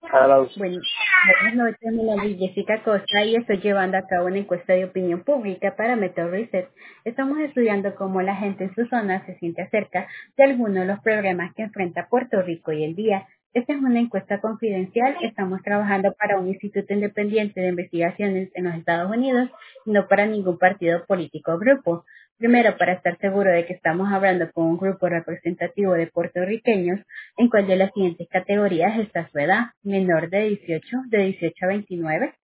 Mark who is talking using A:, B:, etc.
A: Hello.
B: Bueno, buenas noches, mi nombre es Jessica Costa y estoy llevando a cabo una encuesta de opinión pública para Meteor Research. Estamos estudiando cómo la gente en su zona se siente acerca de algunos de los problemas que enfrenta Puerto Rico hoy en día. Esta es una encuesta confidencial. Estamos trabajando para un instituto independiente de investigaciones en los Estados Unidos y no para ningún partido político o grupo. Primero, para estar seguro de que estamos hablando con un grupo representativo de puertorriqueños, ¿en cuál de las siguientes categorías está su edad? Menor de 18, de 18 a 29,